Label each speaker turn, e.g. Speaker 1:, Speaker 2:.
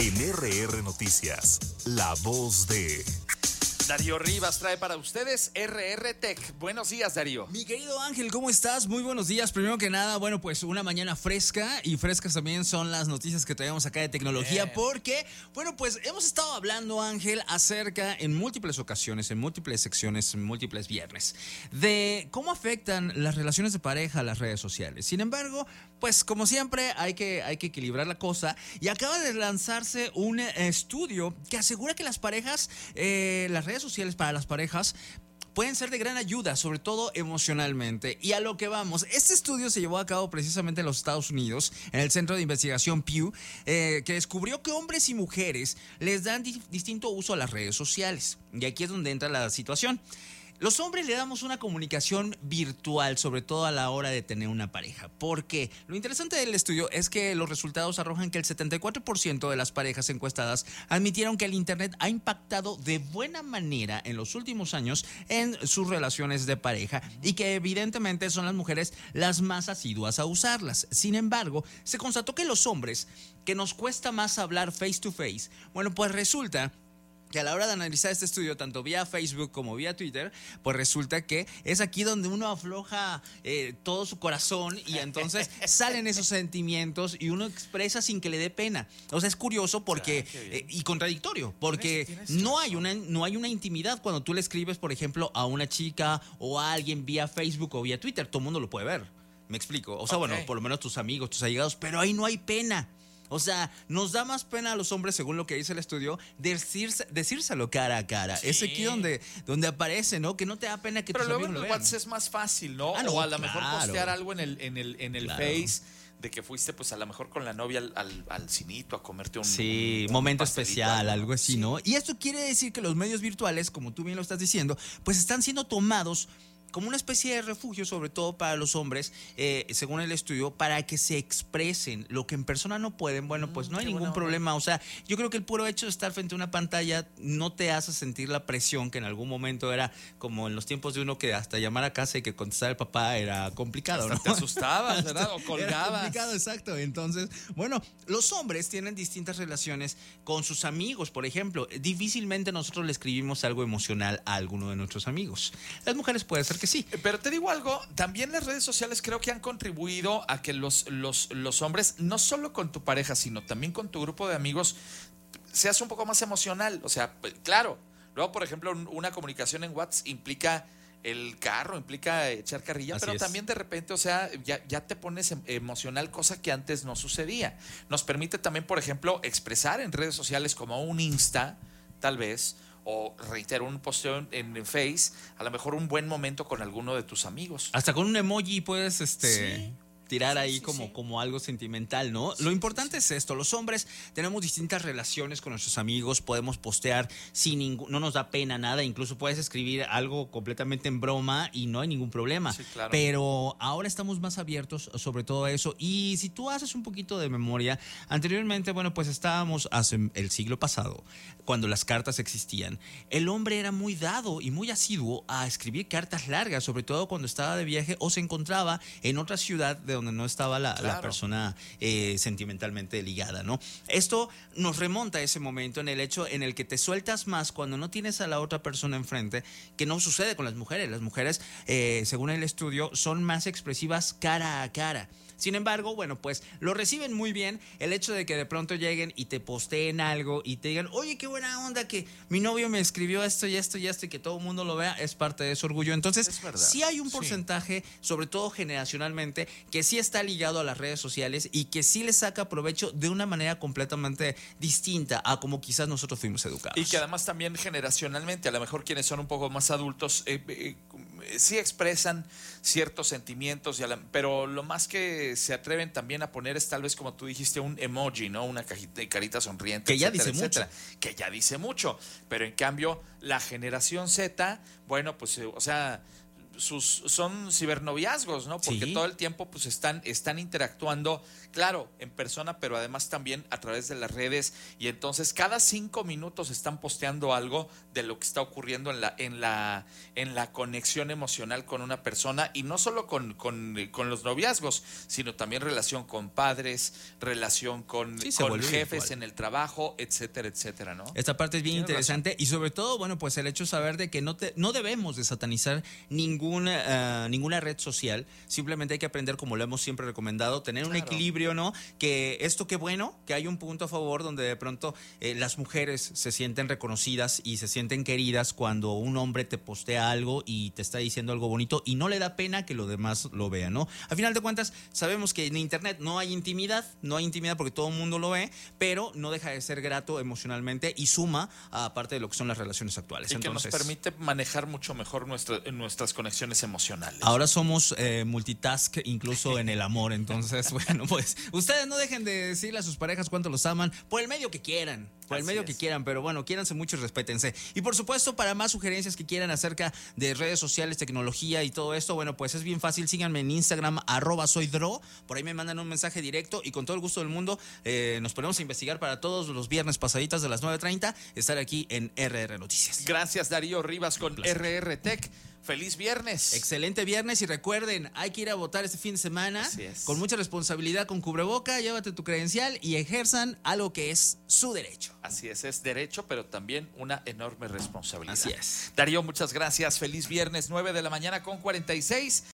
Speaker 1: En RR Noticias, la voz de...
Speaker 2: Darío Rivas trae para ustedes RR Tech. Buenos días, Darío.
Speaker 3: Mi querido Ángel, ¿cómo estás? Muy buenos días. Primero que nada, bueno, pues una mañana fresca, y frescas también son las noticias que traemos acá de tecnología. Bien. Porque, bueno, pues hemos estado hablando, Ángel, acerca en múltiples ocasiones, en múltiples secciones, en múltiples viernes, de cómo afectan las relaciones de pareja a las redes sociales. Sin embargo, pues como siempre hay que equilibrar la cosa, y acaba de lanzarse un estudio que asegura que las parejas, las redes sociales para las parejas pueden ser de gran ayuda, sobre todo emocionalmente. Y a lo que vamos, este estudio se llevó a cabo precisamente en los Estados Unidos, en el Centro de Investigación Pew, que descubrió que hombres y mujeres les dan distinto uso a las redes sociales. Y aquí es donde entra la situación. Los hombres le damos una comunicación virtual, sobre todo a la hora de tener una pareja. ¿Por qué? Lo interesante del estudio es que los resultados arrojan que el 74% de las parejas encuestadas admitieron que el Internet ha impactado de buena manera en los últimos años en sus relaciones de pareja, y que evidentemente son las mujeres las más asiduas a usarlas. Sin embargo, se constató que los hombres, que nos cuesta más hablar face to face, bueno, pues resulta que a la hora de analizar este estudio, tanto vía Facebook como vía Twitter, pues resulta que es aquí donde uno afloja todo su corazón, y entonces salen esos sentimientos y uno expresa sin que le dé pena. O sea, es curioso porque y contradictorio, porque no hay una intimidad cuando tú le escribes, por ejemplo, a una chica o a alguien vía Facebook o vía Twitter. Todo el mundo lo puede ver. ¿Me explico? O sea, bueno, por lo menos tus amigos, tus allegados, pero ahí no hay pena. O sea, nos da más pena a los hombres, según lo que dice el estudio, decírselo cara a cara. Sí. Es aquí donde aparece, ¿no? Que no te da pena que tus amigos lo vean.
Speaker 2: Pero luego en WhatsApp es más fácil, ¿no? O a lo mejor postear algo en el Face, de que fuiste, pues a lo mejor con la novia al cinito a comerte un
Speaker 3: momento especial, algo así, ¿no? Y esto quiere decir que los medios virtuales, como tú bien lo estás diciendo, pues están siendo tomados como una especie de refugio, sobre todo para los hombres, según el estudio, para que se expresen lo que en persona no pueden. Bueno, pues no hay ningún problema. O sea, yo creo que el puro hecho de estar frente a una pantalla no te hace sentir la presión que en algún momento era como en los tiempos de uno, que hasta llamar a casa y que contestar el papá era complicado,
Speaker 2: hasta, ¿no? Te asustabas, ¿verdad? O colgabas.
Speaker 3: Era complicado, exacto. Entonces, bueno, los hombres tienen distintas relaciones con sus amigos, por ejemplo. Difícilmente nosotros le escribimos algo emocional a alguno de nuestros amigos. Las mujeres puede ser que sí.
Speaker 2: Pero te digo algo, también las redes sociales creo que han contribuido a que los hombres, no solo con tu pareja, sino también con tu grupo de amigos, seas un poco más emocional. O sea, claro, luego, por ejemplo, una comunicación en WhatsApp implica el carro, implica echar carrilla, pero también de repente, o sea, ya te pones emocional, cosa que antes no sucedía. Nos permite también, por ejemplo, expresar en redes sociales como un Insta, tal vez, o reitero, un posteo en Face, a lo mejor un buen momento con alguno de tus amigos.
Speaker 3: Hasta con un emoji puedes tirar ahí como algo sentimental, ¿no? Lo importante es esto: los hombres tenemos distintas relaciones con nuestros amigos, podemos postear no nos da pena nada, incluso puedes escribir algo completamente en broma y no hay ningún problema. Sí, claro. Pero ahora estamos más abiertos sobre todo eso. Y si tú haces un poquito de memoria, anteriormente, bueno, pues estábamos hace el siglo pasado, cuando las cartas existían. El hombre era muy dado y muy asiduo a escribir cartas largas, sobre todo cuando estaba de viaje o se encontraba en otra ciudad de donde no estaba la persona sentimentalmente ligada, ¿no? Esto nos remonta a ese momento, en el hecho en el que te sueltas más cuando no tienes a la otra persona enfrente, que no sucede con las mujeres. Las mujeres, según el estudio, son más expresivas cara a cara. Sin embargo, bueno, pues lo reciben muy bien el hecho de que de pronto lleguen y te posteen algo y te digan: oye, qué buena onda que mi novio me escribió esto y esto y esto, y que todo el mundo lo vea. Es parte de su orgullo. Entonces, sí hay un porcentaje, sobre todo generacionalmente, que sí está ligado a las redes sociales y que sí le saca provecho de una manera completamente distinta a como quizás nosotros fuimos educados.
Speaker 2: Y que además también generacionalmente, a lo mejor quienes son un poco más adultos, sí expresan ciertos sentimientos, pero lo más que se atreven también a poner es, tal vez, como tú dijiste, un emoji, ¿no? Una cajita de carita sonriente,
Speaker 3: que ya dice mucho.
Speaker 2: Que ya dice mucho. Pero en cambio, la generación Z, bueno, pues, o sea, son cibernoviazgos, ¿no? Porque
Speaker 3: Sí.
Speaker 2: todo el tiempo pues están interactuando, claro, en persona, pero además también a través de las redes, y entonces cada 5 minutos están posteando algo de lo que está ocurriendo en la conexión emocional con una persona, y no solo con los noviazgos, sino también relación con padres, relación con
Speaker 3: Sí, se vuelve
Speaker 2: jefes
Speaker 3: virtual.
Speaker 2: en el trabajo, etcétera, etcétera, ¿no?
Speaker 3: Esta parte es bien
Speaker 2: Tienes
Speaker 3: interesante y sobre todo, bueno, pues el hecho de saber de que no debemos de satanizar ninguna red social, simplemente hay que aprender, como lo hemos siempre recomendado, tener un
Speaker 2: Claro.
Speaker 3: equilibrio, ¿no? Que esto qué bueno, que hay un punto a favor donde de pronto las mujeres se sienten reconocidas y se sienten queridas cuando un hombre te postea algo y te está diciendo algo bonito y no le da pena que los demás lo vean, ¿no? A final de cuentas, sabemos que en internet no hay intimidad porque todo el mundo lo ve, pero no deja de ser grato emocionalmente y suma a parte de lo que son las relaciones actuales.
Speaker 2: Y que nos
Speaker 3: Entonces,
Speaker 2: permite manejar mucho mejor nuestras conexiones emocionales.
Speaker 3: ahora somos multitask incluso en el amor. Entonces, bueno, pues ustedes no dejen de decirle a sus parejas cuánto los aman por el medio que quieran. Por el
Speaker 2: Así
Speaker 3: medio
Speaker 2: es.
Speaker 3: que quieran, pero bueno, quiéranse mucho y respétense. Y por supuesto, para más sugerencias que quieran acerca de redes sociales, tecnología y todo esto, bueno, pues es bien fácil. Síganme en Instagram, @soydro. Por ahí me mandan un mensaje directo y con todo el gusto del mundo nos ponemos a investigar para todos los viernes pasaditas de las 9:30 estar aquí en RR Noticias.
Speaker 2: Gracias, Darío Rivas, con
Speaker 3: placer.
Speaker 2: RR Tech. Feliz viernes.
Speaker 3: Excelente viernes y recuerden, hay que ir a votar este fin de semana
Speaker 2: Así es.
Speaker 3: con mucha responsabilidad, con cubreboca, llévate tu credencial y ejerzan algo que es su derecho.
Speaker 2: Así es derecho, pero también una enorme responsabilidad.
Speaker 3: Así es.
Speaker 2: Darío, muchas gracias. Feliz viernes, 9 de la mañana con 46.